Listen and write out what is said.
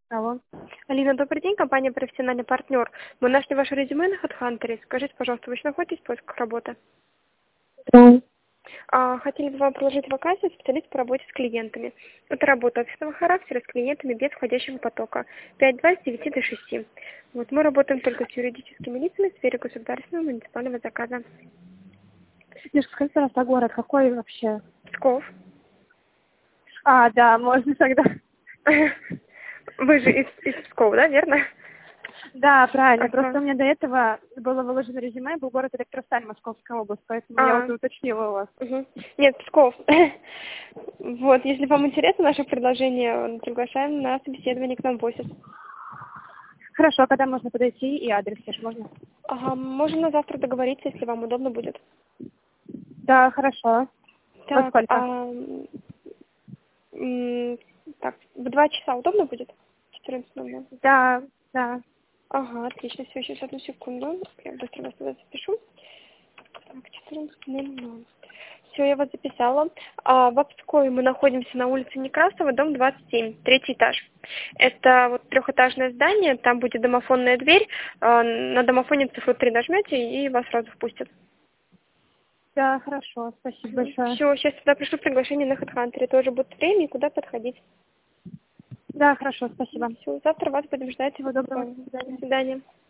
Алло. Алина, добрый день, компания «Профессиональный партнер». Мы нашли ваше резюме на HeadHunter. Скажите, пожалуйста, вы еще находитесь в поисках работы? Да. Хотели бы вам предложить вакансию специалист по работе с клиентами. Это работа офисного характера с клиентами без входящего потока. 5-2 с 9 до 6. Вот, мы работаем только с юридическими лицами в сфере государственного и муниципального заказа. Девушка, скажите, пожалуйста, город какой вообще? Псков. Да, можно тогда. Вы же из Пскова, да, верно? Да, правильно. Просто Ага. у меня до этого было выложено резюме, был город Электросталь, Московская область, поэтому я вот А, уточнила у вас. Мгм. Нет, Псков. Вот, если вам интересно наше предложение, приглашаем на собеседование к нам в офис. Хорошо, а когда можно подойти и адрес тоже можно? Ага, можем на завтра договориться, если вам удобно будет. Да, хорошо. Во Так, сколько? так, в 2 часа удобно будет? 14:00. Да, да. Ага, отлично, все, сейчас одну секунду. Я быстро вас туда запишу. Так, 14:00. Все, я вас записала. В Обскове мы находимся на улице Некрасова, дом 27, третий этаж. Это вот трехэтажное здание, там будет домофонная дверь. На домофоне цифру 3 нажмете, и вас сразу впустят. Да, хорошо, спасибо большое. Все, сейчас сюда пришлю приглашение на HeadHunter. Тоже будет время и куда подходить. Да, хорошо, спасибо. Все, завтра вас будем ждать. Всего доброго, до До свидания. свидания.